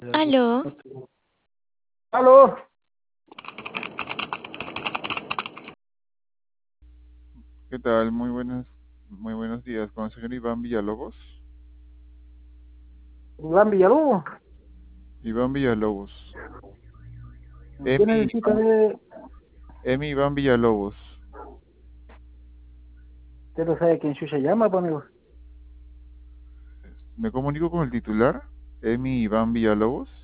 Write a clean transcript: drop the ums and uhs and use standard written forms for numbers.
Aló, Aló, ¿Qué tal? Muy buenos días. Con el señor Iván Villalobos. Iván Villalobos. Iván Villalobos. ¿Qué Emi necesita Iván, de...? Emi Iván Villalobos. Usted no sabe quién se llama, pues, amigo. Me comunico con el titular. Emi Iván Villalobos.